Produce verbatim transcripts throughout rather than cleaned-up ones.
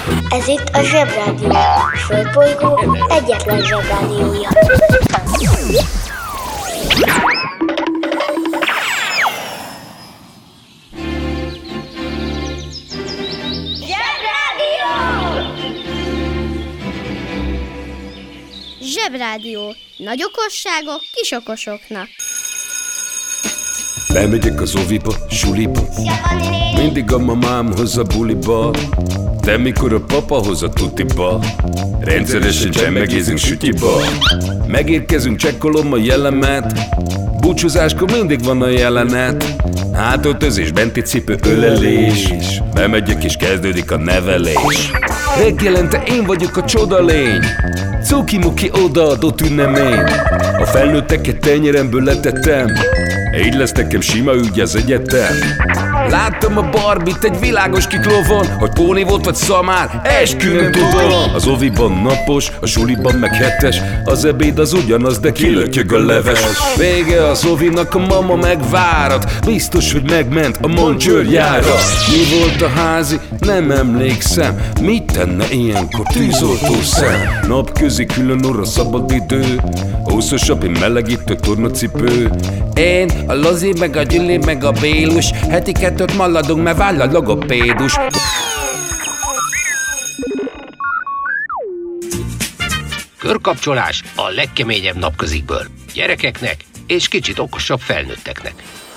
Ez itt a Zsebrádió, a Földbolygó egyetlen Zsebrádiója. Zsebrádió! Zsebrádió. Nagy okosságok kis okosoknak. Bemegyek az oviba, suliba, mindig a mamám hoz a buliba, de mikor a papa hoz a tutiba, rendszeresen csemmegézünk sütyiba. Megérkezünk, csekkolom a jellemet, búcsúzáskor mindig van a jelenet. Hátöltözés, benti cipő, ölelés, bemegyek és kezdődik a nevelés. Reggelente én vagyok a csoda lény, cuki-muki odaadott ünnemény. A felnőtteket tenyeremből letettem, így lesz nekem sima ügy az egyetem. Láttam a Barbit egy világos kiklovon, hogy póni volt vagy szamár, eskü nem tudom. Az oviban napos, a suliban meg hetes, az ebéd az ugyanaz, de kilötyög a leves. Vége az ovinak, a mama megvárat, biztos, hogy megment a mancsőrjára. Mi volt a házi? Nem emlékszem, mit tenne ilyenkor tűzoltó szem? Napközi külön orra szabad idő, húszosabb, én melegítő tornacipő. Én, a Lozi, meg a Gyüli, meg a Bélus, heti kettőt maladunk, mert váll a logopédus. Körkapcsolás a legkeményebb napközikből. Gyerekeknek és kicsit okosabb felnőtteknek.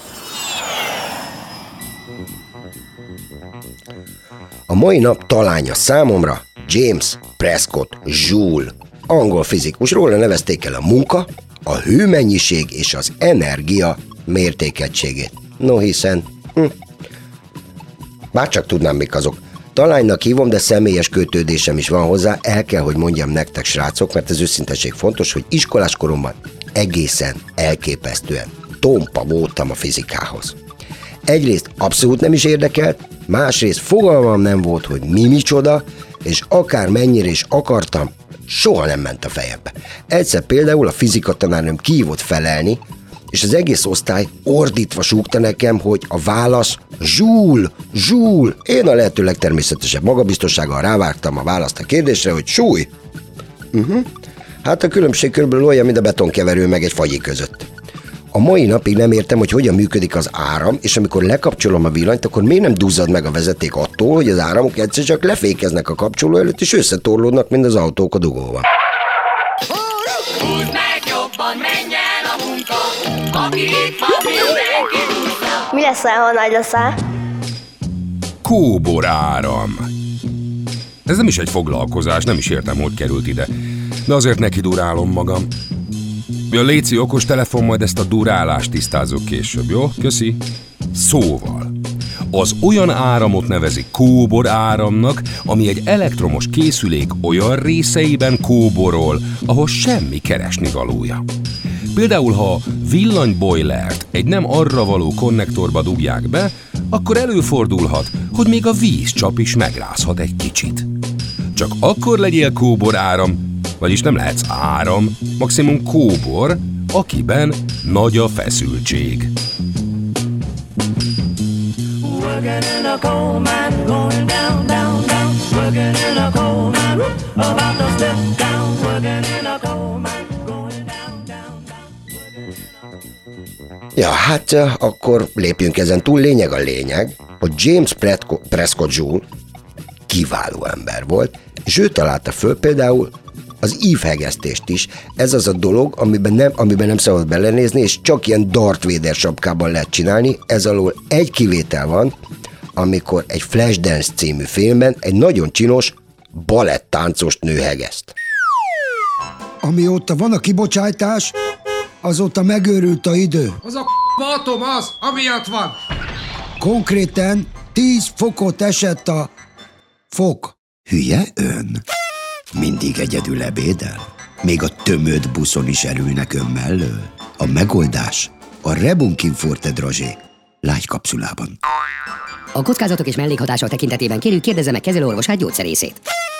A mai nap talánya számomra James Prescott Joule, angol fizikus. Róla nevezték el a munka, a hőmennyiség és az energia mértékegységét. No hiszen, hm, bárcsak tudnám, mik azok. Talánynak hívom, de személyes kötődésem is van hozzá. El kell, hogy mondjam nektek, srácok, mert ez őszinteség fontos, hogy iskolás koromban egészen elképesztően tompa voltam a fizikához. Egyrészt abszolút nem is érdekelt, másrészt fogalmam nem volt, hogy mi micsoda, és akár mennyire is akartam, soha nem ment a fejembe. Egyszer például a fizika tanárnőm kihívott felelni, és az egész osztály ordítva súgta nekem, hogy a válasz Joule, Joule. Én a lehető legtermészetesebb magabiztossággal rávágtam a választ a kérdésre, hogy súly. Uh-huh. Hát a különbség körülbelül olyan, mint a betonkeverő meg egy fagyi között. A mai napig nem értem, hogy hogyan működik az áram, és amikor lekapcsolom a villanyt, akkor miért nem duzzad meg a vezeték attól, hogy az áramok egyszer csak lefékeznek a kapcsoló előtt, és összetorlódnak, mint az autók a dugóban. Húzd meg jobban, menj el a munka, aki itt van, mindenki húzza. Mi leszel, ha nagy leszel? Kóbor áram. Ez nem is egy foglalkozás, nem is értem, hogy került ide. De azért neki durálom magam. Ja, léci, okos telefon, majd ezt a durálást tisztázok később, jó? Köszi. Szóval, az olyan áramot nevezik kóbor áramnak, ami egy elektromos készülék olyan részeiben kóborol, ahol semmi keresnivalója. Például, ha villanybojlert egy nem arra való konnektorba dugják be, akkor előfordulhat, hogy még a vízcsap is megrázhat egy kicsit. Csak akkor legyél kóbor áram, vagyis nem lehetsz áram, maximum kóbor, akiben nagy a feszültség. Ja, hát akkor lépjünk ezen túl. Lényeg a lényeg, hogy James Prescott Joule kiváló ember volt, és ő találta föl például az ívhegesztést is. Ez az a dolog, amiben nem, amiben nem szabad belenézni, és csak ilyen Darth Vader sapkában lehet csinálni. Ez alól egy kivétel van, amikor egy Flashdance című filmben egy nagyon csinos baletttáncost nő hegeszt. Amióta van a kibocsátás, azóta megőrült a idő. Az a k***atom az, amiatt van. Konkrétan tíz fokot esett a fok. Hülye ön? Mindig egyedül ebédel? Még a tömött buszon is elülnek ön mellől? A megoldás a Rebunkin Forte Dragé lágy kapszulában. A kockázatok és mellékhatások tekintetében kérjük, kérdezze meg kezelőorvosát, gyógyszerészét.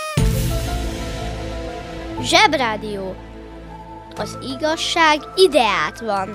Zsebrádió. Az igazság ideát van.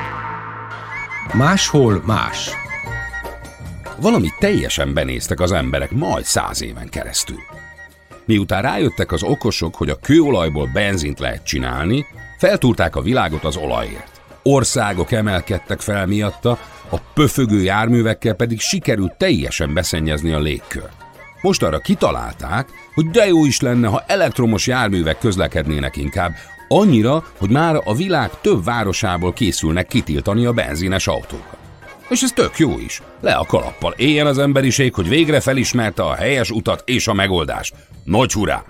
Máshol más. Valamit teljesen benéztek az emberek majd száz éven keresztül. Miután rájöttek az okosok, hogy a kőolajból benzint lehet csinálni, feltúrták a világot az olajért. Országok emelkedtek fel miatta, a pöfögő járművekkel pedig sikerült teljesen beszennyezni a légkört. Most arra kitalálták, hogy de jó is lenne, ha elektromos járművek közlekednének inkább, annyira, hogy már a világ több városából készülnek kitiltani a benzines autókat. És ez tök jó is. Le a kalappal, éljen az emberiség, hogy végre felismerte a helyes utat és a megoldást. Nagy hurrá!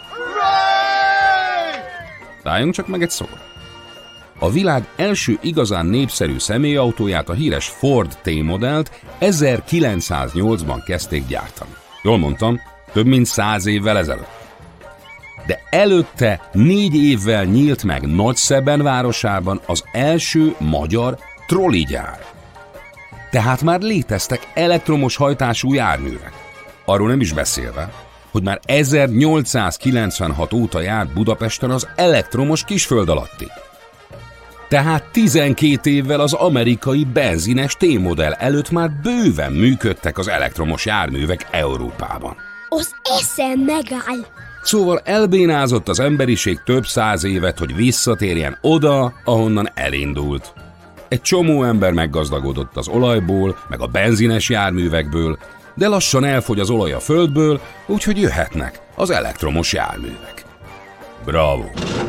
Álljunk csak meg egy szóra. A világ első igazán népszerű személyautóját, a híres Ford T-modellt ezerkilencszáznyolcban kezdték gyártani. Jól mondtam, több mint száz évvel ezelőtt. De előtte négy évvel nyílt meg Nagyszeben városában az első magyar trolligyár. Tehát már léteztek elektromos hajtású járművek. Arról nem is beszélve, hogy már ezernyolcszázkilencvenhat óta járt Budapesten az elektromos kisföld alatti. Tehát tizenkét évvel az amerikai benzines T-modell előtt már bőven működtek az elektromos járművek Európában. Az eszem megáll. Szóval elbénázott az emberiség több száz évet, hogy visszatérjen oda, ahonnan elindult. Egy csomó ember meggazdagodott az olajból, meg a benzines járművekből, de lassan elfogy az olaj a földből, úgyhogy jöhetnek az elektromos járművek. Bravo!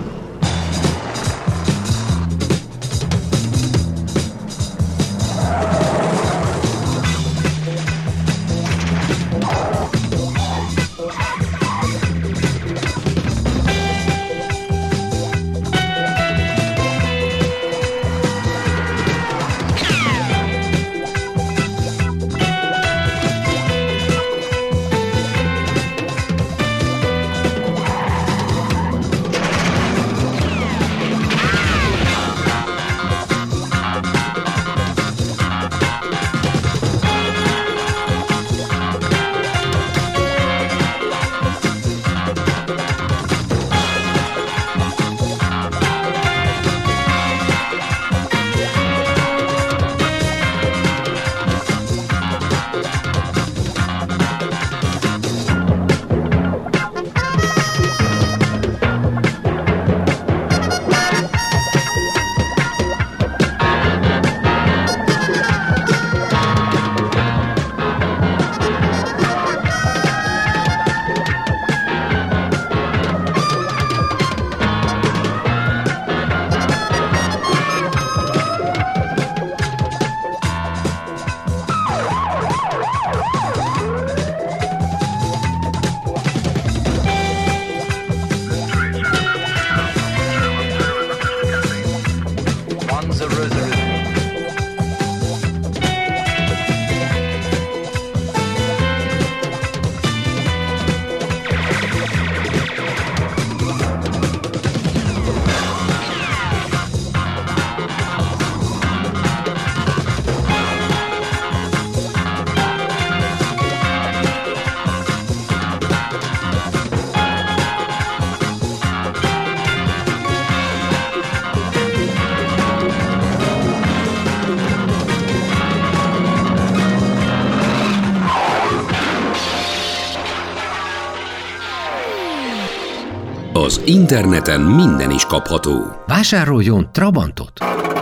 Az interneten minden is kapható. Vásároljon Trabantot!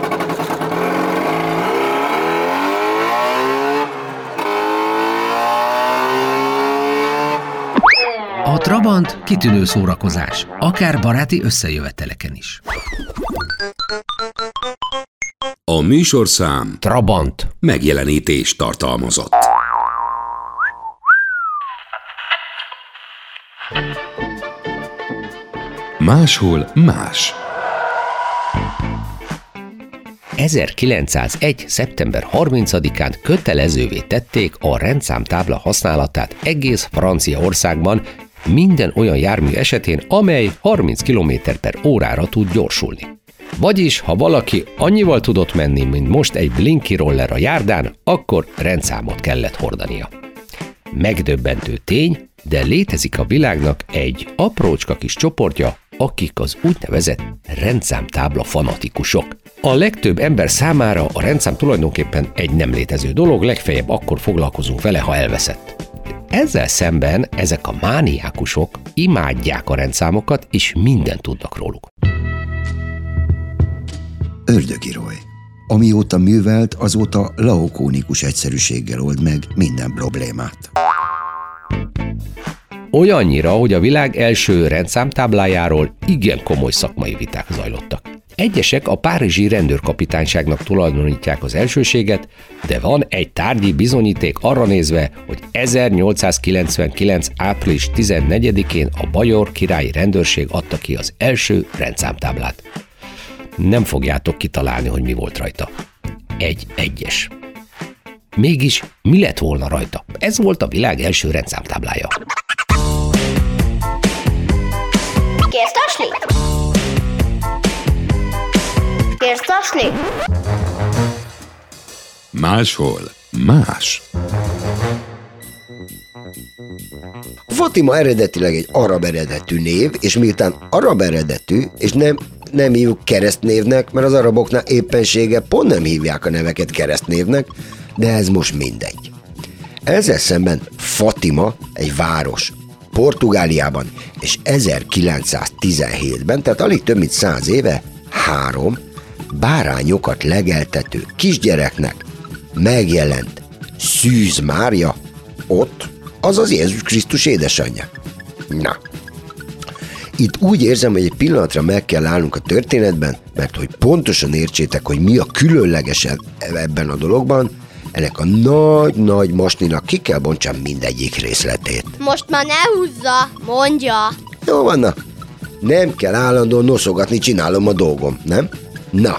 A Trabant kitűnő szórakozás, akár baráti összejöveteleken is. A műsorszám Trabant megjelenítést tartalmazott. Máshol más. ezerkilencszázegy. szeptember harmincadikán kötelezővé tették a rendszámtábla használatát egész Franciaországban minden olyan jármű esetén, amely harminc kilométer per órára tud gyorsulni. Vagyis, ha valaki annyival tudott menni, mint most egy blinky roller a járdán, akkor rendszámot kellett hordania. Megdöbbentő tény, de létezik a világnak egy aprócska kis csoportja, akik az úgynevezett rendszámtábla fanatikusok. A legtöbb ember számára a rendszám tulajdonképpen egy nem létező dolog, legfeljebb akkor foglalkozunk vele, ha elveszett. Ezzel szemben ezek a mániákusok imádják a rendszámokat, és mindent tudnak róluk. Ördögi Roy. Amióta művelt, azóta laokónikus egyszerűséggel old meg minden problémát. Olyannyira, hogy a világ első rendszámtáblájáról igen komoly szakmai viták zajlottak. Egyesek a párizsi rendőrkapitányságnak tulajdonítják az elsőséget, de van egy tárgyi bizonyíték arra nézve, hogy ezernyolcszázkilencvenkilenc. április tizennegyedikén a bajor királyi rendőrség adta ki az első rendszámtáblát. Nem fogjátok kitalálni, hogy mi volt rajta. Egy egyes. Mégis mi lett volna rajta? Ez volt a világ első rendszámtáblája. Kérsz tasni? Kérsz tasni? Máshol más. Fatima eredetileg egy arab eredetű név, és miután arab eredetű, és nem, nem hívjuk keresztnévnek, mert az araboknál éppensége pont nem hívják a neveket keresztnévnek, de ez most mindegy. Ezzel szemben Fatima egy város Portugáliában, és ezerkilencszáztizenhétben, tehát alig több mint száz éve, három bárányokat legeltető kisgyereknek megjelent Szűz Mária ott, azaz Jézus Krisztus édesanyja. Na, itt úgy érzem, hogy egy pillanatra meg kell állnunk a történetben, mert hogy pontosan értsétek, hogy mi a különleges ebben a dologban, ennek a nagy-nagy masninak ki kell bontsam mindegyik részletét. Most már ne húzza, mondja. Jó van, na. Nem kell állandóan noszogatni, csinálom a dolgom, nem? Na,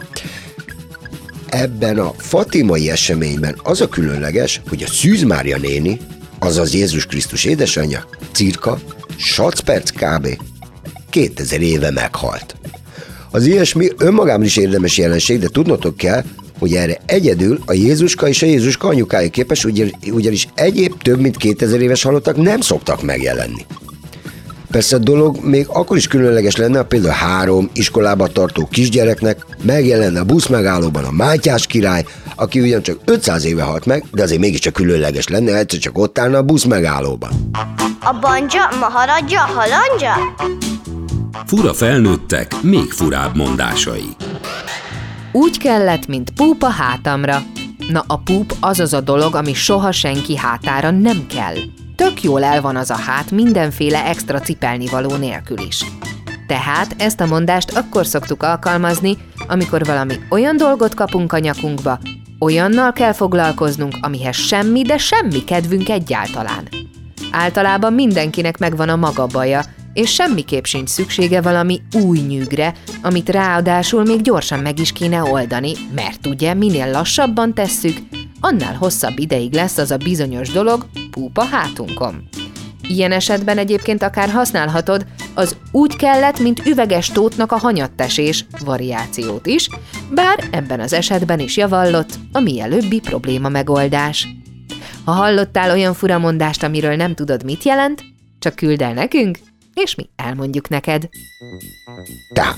ebben a fatimai eseményben az a különleges, hogy a Szűz Mária néni, azaz Jézus Krisztus édesanyja, cirka sac perc kb. kétezer éve meghalt. Az ilyesmi önmagában is érdemes jelenség, de tudnotok kell, hogy erre egyedül a Jézuska és a Jézuska anyukája képes, ugyanis egyéb több mint kétezer éves halottak nem szoktak megjelenni. Persze a dolog még akkor is különleges lenne, ha például három iskolába tartó kisgyereknek megjelenne a buszmegállóban a Mátyás király, aki ugyancsak ötszáz éve halt meg, de azért mégiscsak különleges lenne, ha egyszer csak ott állna a buszmegállóban. A banja, maharadja, halandja? Fura felnőttek, még furább mondásai. Úgy kellett, mint púp a hátamra. Na, a púp az az a dolog, ami soha senki hátára nem kell. Tök jól el van az a hát mindenféle extra cipelnivaló nélkül is. Tehát ezt a mondást akkor szoktuk alkalmazni, amikor valami olyan dolgot kapunk a nyakunkba, olyannal kell foglalkoznunk, amihez semmi, de semmi kedvünk egyáltalán. Általában mindenkinek megvan a maga baja, és semmiképp sincs szüksége valami új nyűgre, amit ráadásul még gyorsan meg is kéne oldani, mert ugye minél lassabban tesszük, annál hosszabb ideig lesz az a bizonyos dolog púp a hátunkon. Ilyen esetben egyébként akár használhatod az úgy kellett, mint üveges tótnak a hanyattesés variációt is, bár ebben az esetben is javallott a mielőbbi probléma megoldás. Ha hallottál olyan furamondást, amiről nem tudod, mit jelent, csak küld el nekünk, és mi elmondjuk neked. Tehát,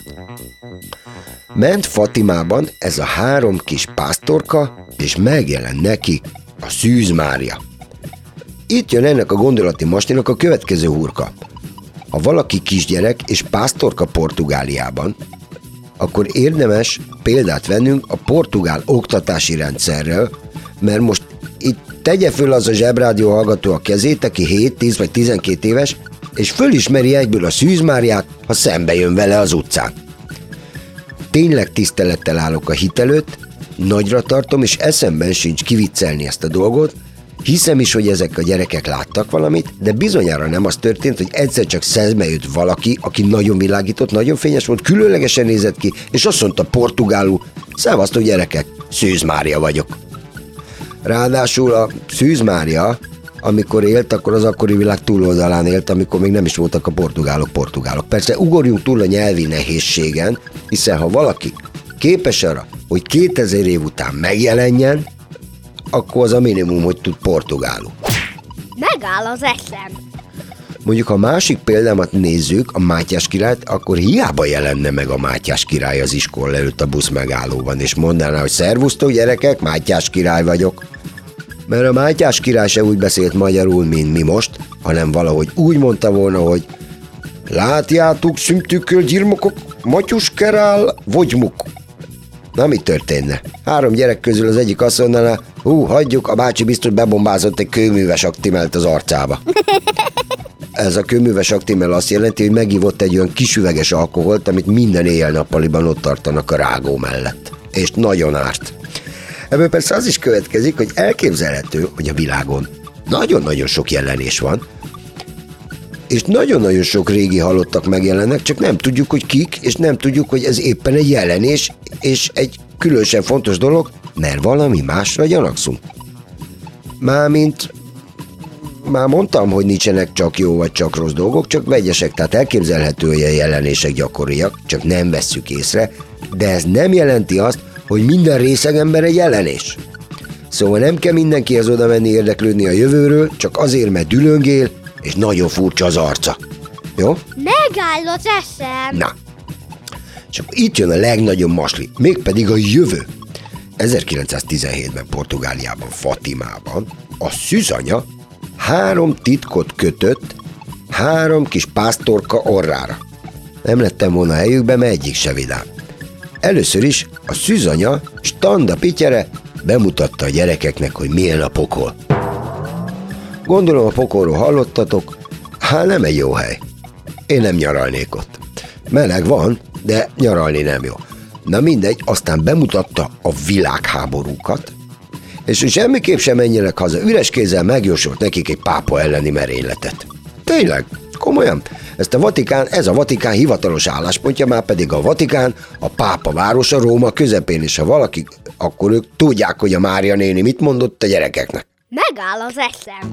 ment Fatimában ez a három kis pásztorka, és megjelent neki a Szűz Mária. Itt jön ennek a gondolati masninak a következő hurka. Ha valaki kisgyerek és pásztorka Portugáliában, akkor érdemes példát vennünk a portugál oktatási rendszerről, mert most itt tegye föl az a zsebrádió hallgató a kezét, aki hét, tíz vagy tizenkét éves, és fölismeri egyből a Szűz Máriát, ha szembe jön vele az utcán. Tényleg tisztelettel állok a hit előtt, nagyra tartom, és eszemben sincs kiviccelni ezt a dolgot, hiszem is, hogy ezek a gyerekek láttak valamit, de bizonyára nem az történt, hogy egyszer csak szembe jött valaki, aki nagyon világított, nagyon fényes volt, különlegesen nézett ki, és azt mondta portugálul: szevasztok gyerekek, Szűz Mária vagyok. Ráadásul a Szűz Mária, amikor élt, akkor az akkori világ túloldalán élt, amikor még nem is voltak a portugálok portugálok. Persze ugorjunk túl a nyelvi nehézségen, hiszen ha valaki képes arra, hogy kétezer év után megjelenjen, akkor az a minimum, hogy tud portugálul. Megáll az eszem. Mondjuk, ha a másik példámat nézzük, a Mátyás királyt, akkor hiába jelenne meg a Mátyás király az iskola előtt a busz megállóban, és mondaná, hogy szervusztok gyerekek, Mátyás király vagyok. Mert a Mátyás király se úgy beszélt magyarul, mint mi most, hanem valahogy úgy mondta volna, hogy látjátok, szümtükköl gyirmokok, matyuskerál, vagymuk. Na, mi történne? Három gyerek közül az egyik azt mondaná, hú, hagyjuk, a bácsi biztos bebombázott egy kőműves aktimelt az arcába. Ez a kőműves aktimel azt jelenti, hogy megívott egy olyan kisüveges alkoholt, amit minden éjjel-nappaliban ott tartanak a rágó mellett. És nagyon árt. Ebből persze az is következik, hogy elképzelhető, hogy a világon nagyon-nagyon sok jelenés van, és nagyon-nagyon sok régi halottak megjelennek, csak nem tudjuk, hogy kik, és nem tudjuk, hogy ez éppen egy jelenés, és egy különösen fontos dolog, mert valami másra gyanakszunk. Mármint, már mondtam, hogy nincsenek csak jó vagy csak rossz dolgok, csak vegyesek, tehát elképzelhető, hogy a jelenések gyakoriak, csak nem vesszük észre, de ez nem jelenti azt, hogy minden részeg ember egy jelenés. Szóval nem kell mindenkihez oda menni érdeklődni a jövőről, csak azért, mert dülöngél, és nagyon furcsa az arca. Jó? Megáll az eszem. Na, és akkor itt jön a legnagyobb masli, mégpedig a jövő. ezerkilencszáztizenhétben Portugáliában, Fatimában a szűzanya három titkot kötött három kis pásztorka orrára. Nem lettem volna helyükbe, mert egyik se vidám. Először is a szűzanya Standa Pityere bemutatta a gyerekeknek, hogy milyen a pokol. Gondolom a pokolról hallottatok, hát nem egy jó hely. Én nem nyaralnék ott. Meleg van, de nyaralni nem jó. Na mindegy, aztán bemutatta a világháborúkat, és hogy semmiképp sem menjenek haza, üres kézzel megjósolt nekik egy pápa elleni merényletet. Tényleg, komolyan. Ezt a Vatikán, ez a Vatikán hivatalos álláspontja, már pedig a Vatikán, a pápa városa Róma közepén, és ha valaki, akkor ők tudják, hogy a Mária néni mit mondott a gyerekeknek. Megáll az eszem.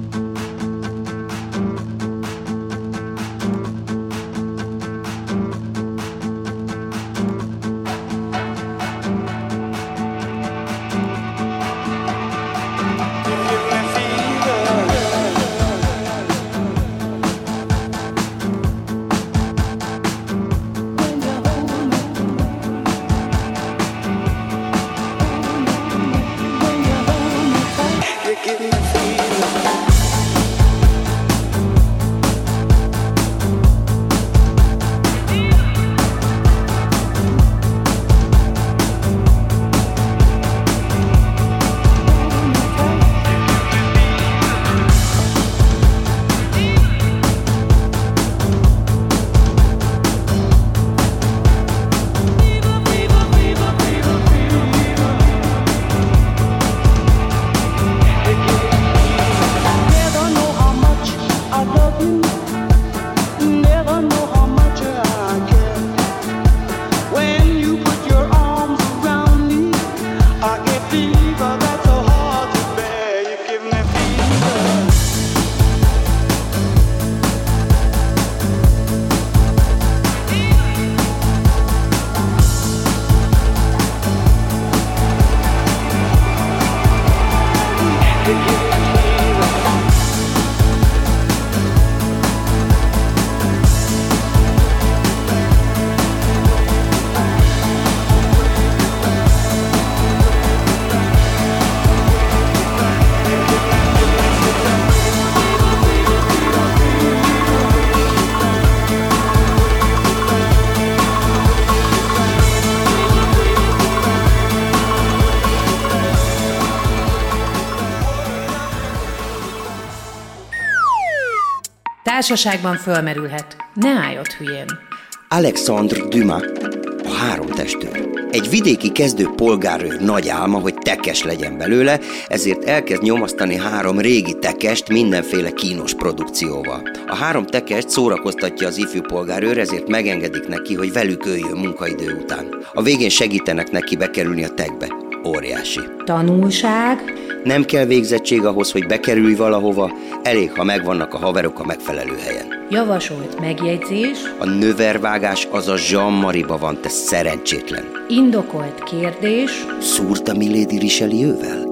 Társaságban fölmerülhet. Ne állj ott hülyén. Alexandre Dumas, a három testőr. Egy vidéki kezdő polgárőr nagy álma, hogy tekes legyen belőle, ezért elkezd nyomasztani három régi tekest mindenféle kínos produkcióval. A három tekest szórakoztatja az ifjú polgárőr, ezért megengedik neki, hogy velük öljön munkaidő után. A végén segítenek neki bekerülni a tekbe. Óriási. Tanulság? Nem kell végzettség ahhoz, hogy bekerülj valahova, elég, ha megvannak a haverok a megfelelő helyen. Javasolt megjegyzés. A növervágás az a Jean-Marie-ba van, te szerencsétlen. Indokolt kérdés. Szúrta Milady Richelieu-vel?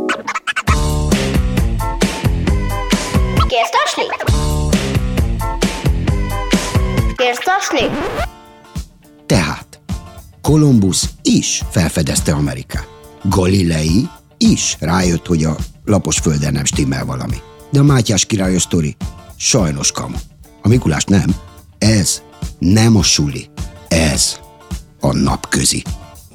Kérsz tasni? Kérsz tasni? Tehát Kolumbusz is felfedezte Amerikát. Galilei is rájött, hogy a lapos földön nem stimmel valami. De a Mátyás királyos sztori sajnos kamu. A Mikulás nem. Ez nem a suli. Ez a napközi.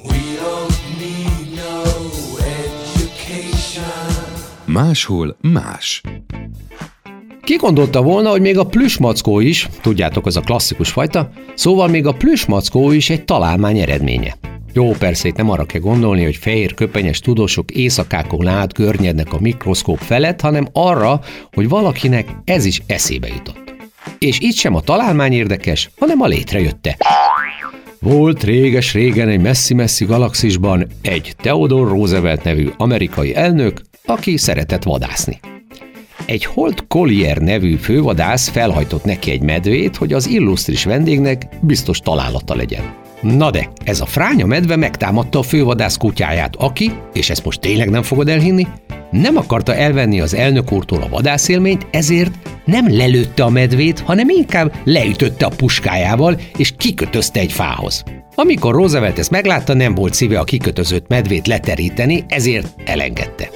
Máshol más. Ki gondolta volna, hogy még a plüsmackó is, tudjátok, az a klasszikus fajta, szóval még a plüsmackó is egy találmány eredménye. Jó, persze itt nem arra kell gondolni, hogy fehér köpenyes tudósok éjszakákon át görnyednek a mikroszkóp felett, hanem arra, hogy valakinek ez is eszébe jutott. És itt sem a találmány érdekes, hanem a létrejötte. Volt réges-régen egy messzi-messzi galaxisban egy Theodore Roosevelt nevű amerikai elnök, aki szeretett vadászni. Egy Holt Collier nevű fővadász felhajtott neki egy medvét, hogy az illusztris vendégnek biztos találata legyen. Na de, ez a fránya medve megtámadta a fővadász kutyáját, aki, és ezt most tényleg nem fogod elhinni, nem akarta elvenni az elnök úrtól a vadászélményt, ezért nem lelőtte a medvét, hanem inkább leütötte a puskájával, és kikötözte egy fához. Amikor Roosevelt ezt meglátta, nem volt szíve a kikötözött medvét leteríteni, ezért elengedte.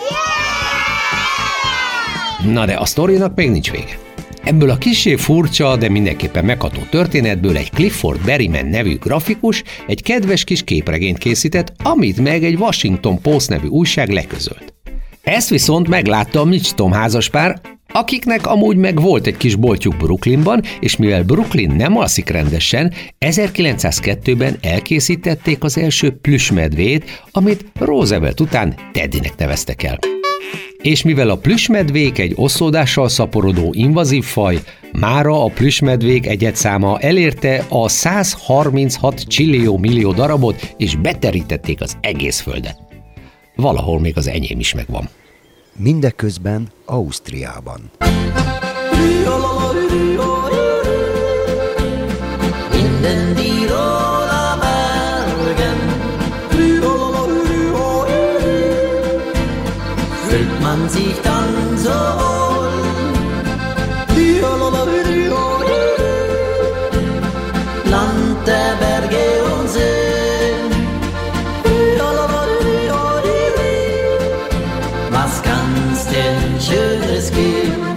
Na de a sztorinak még nincs vége. Ebből a kissé furcsa, de mindenképpen megható történetből egy Clifford Berryman nevű grafikus egy kedves kis képregényt készített, amit meg egy Washington Post nevű újság leközölt. Ezt viszont meglátta a Mitchum házaspár, akiknek amúgy meg volt egy kis boltjuk Brooklynban, és mivel Brooklyn nem alszik rendesen, ezerkilencszázkettőben elkészítették az első plüssmedvét, amit Roosevelt után Teddynek neveztek el. És mivel a plüssmedvék egy oszlódással szaporodó invazív faj, mára a plüssmedvék egyedszáma elérte a száz harminchat csillió millió darabot, és beterítették az egész földet. Valahol még az enyém is megvan. Mindeközben Ausztriában. Minden Tiroler Bergen fühlt man sich dann so wohl. Land der Berge und Seen. Was kann's denn Schönes geben?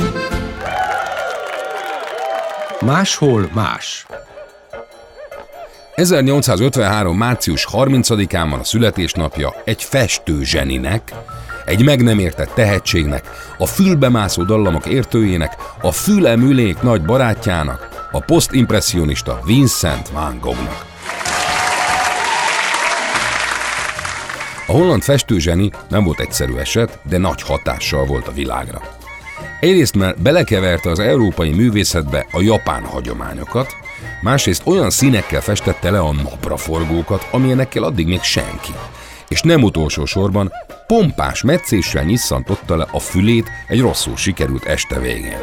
Máshol más. ezernyolcszázötvenhárom. március harmincadikán van a születésnapja egy festő zseninek, egy meg nem értett tehetségnek, a fülbemászó dallamok értőjének, a fülemülék nagy barátjának, a posztimpresszionista Vincent van Goghnak. A holland festőzseni nem volt egyszerű eset, de nagy hatással volt a világra. Egyrészt mert belekeverte az európai művészetbe a japán hagyományokat, másrészt olyan színekkel festette le a napraforgókat, amilyenekkel addig még senki. És nem utolsó sorban pompás metszéssel nyisszantotta le a fülét egy rosszul sikerült este végén.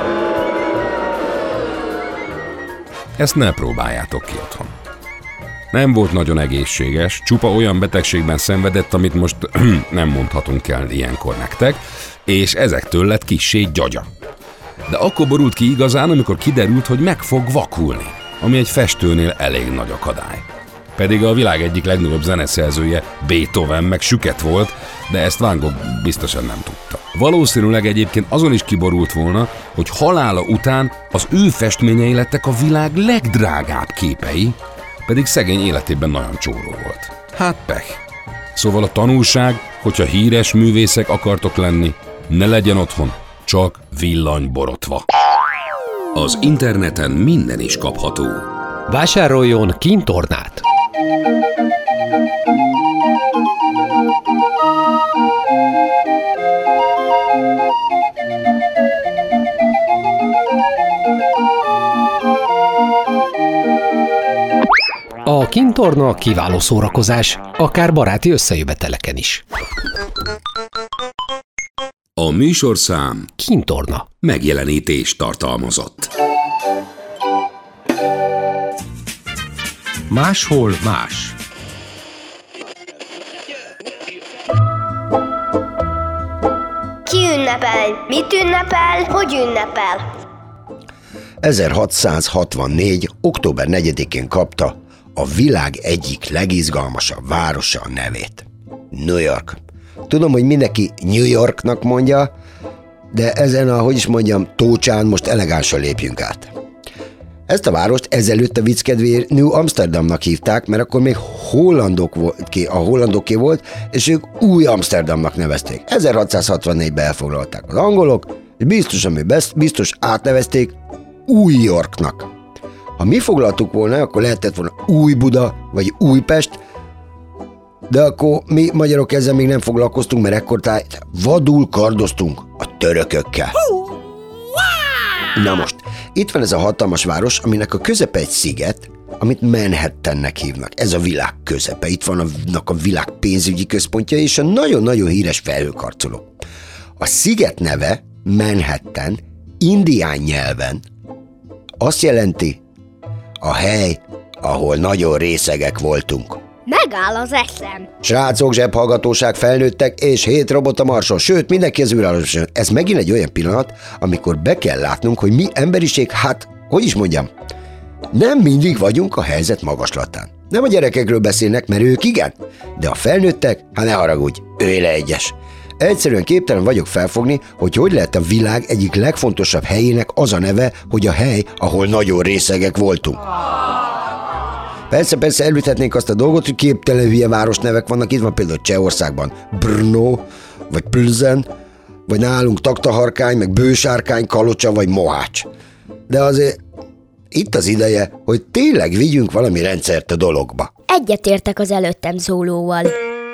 Ezt ne próbáljátok ki otthon. Nem volt nagyon egészséges, csupa olyan betegségben szenvedett, amit most nem mondhatunk el ilyenkor nektek, és ezektől lett kissé gyagya. De akkor borult ki igazán, amikor kiderült, hogy meg fog vakulni, ami egy festőnél elég nagy akadály. Pedig a világ egyik legnagyobb zeneszerzője Beethoven meg süket volt, de ezt Van Gogh biztosan nem tudta. Valószínűleg egyébként azon is kiborult volna, hogy halála után az ő festményei lettek a világ legdrágább képei, pedig szegény életében nagyon csóró volt. Hát pech. Szóval a tanulság, hogyha híres művészek akartok lenni, ne legyen otthon, csak villanyborotva. Az interneten minden is kapható. Vásároljon kintornát! A kintorna kiváló szórakozás, akár baráti összejöveteleken is. A műsorszám kintorna megjelenítést tartalmazott. Máshol más. Ki ünnepel? Mit ünnepel? Hogy ünnepel? ezerhatszázhatvannégy. október negyedikén kapta a világ egyik legizgalmasabb városa a nevét. New York. Tudom, hogy mindenki New Yorknak mondja, de ezen a, hogy is mondjam, tócsán most elegánsan lépjünk át. Ezt a várost ezelőtt a vicc kedvéért New Amsterdamnak hívták, mert akkor még hollandok volt, a hollandoké volt, és ők új Amsterdamnak nevezték. ezerhatszázhatvannégyben elfoglalták az angolok, és biztos, ami biztos átnevezték Új Yorknak. Ha mi foglaltuk volna, akkor lehetett volna Új Buda, vagy Újpest, de akkor mi magyarok ezzel még nem foglalkoztunk, mert ekkor tájt vadul kardoztunk a törökökkel. Na most, itt van ez a hatalmas város, aminek a közepe egy sziget, amit Manhattannek hívnak. Ez a világ közepe. Itt vannak a világ pénzügyi központja és a nagyon-nagyon híres felhőkarcoló. A sziget neve, Manhattan, indián nyelven azt jelenti, a hely, ahol nagyon részegek voltunk. Megáll az eszem. Srácok, zsebhallgatóság, felnőttek, és hét robot a Marson, sőt, mindenki az űrállomáson. Ez megint egy olyan pillanat, amikor be kell látnunk, hogy mi emberiség, hát, hogy is mondjam, nem mindig vagyunk a helyzet magaslatán. Nem a gyerekekről beszélnek, mert ők igen, de a felnőttek, hát ne haragudj, őj le egyes. Egyszerűen képtelen vagyok felfogni, hogy hogy lehet a világ egyik legfontosabb helyének az a neve, hogy a hely, ahol nagyon részegek voltunk. Persze, persze elüthetnénk azt a dolgot, hogy képtelen hülye városnevek vannak, itt van például Csehországban Brno, vagy Plzen, vagy nálunk Taktaharkány, meg Bősárkány, Kalocsa, vagy Mohács. De azért itt az ideje, hogy tényleg vigyünk valami rendszert a dologba. Egyetértek az előttem szólóval.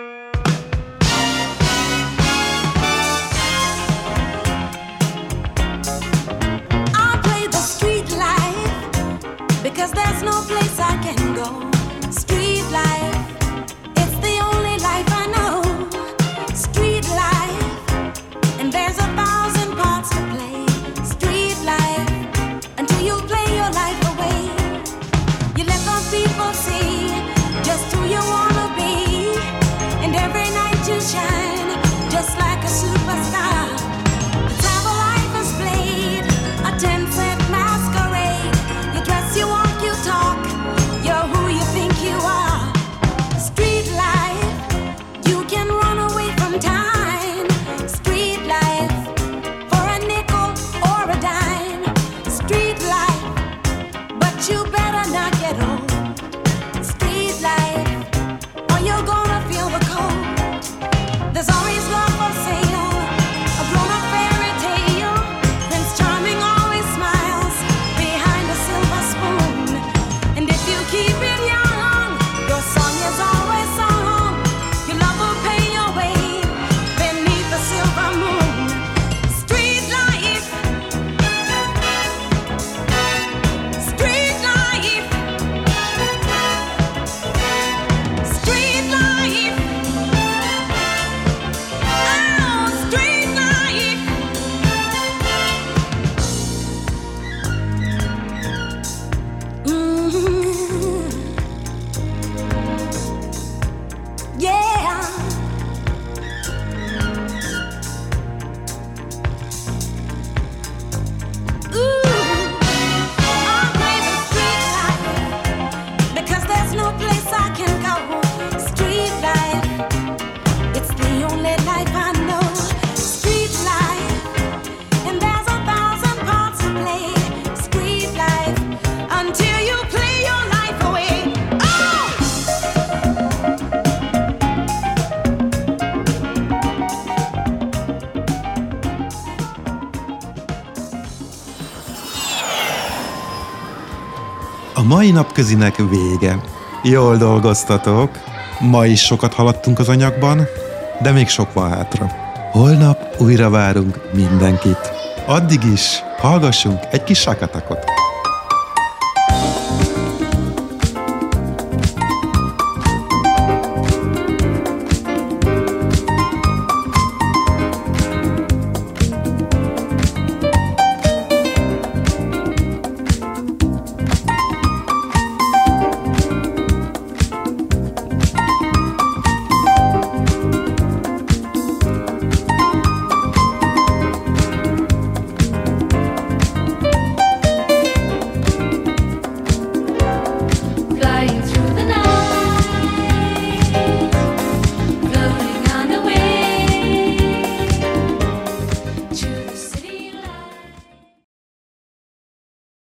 A mai napközinek vége. Jól dolgoztatok. Ma is sokat haladtunk az anyagban, de még sok van hátra. Holnap újra várunk mindenkit. Addig is hallgassunk egy kis sakatakot.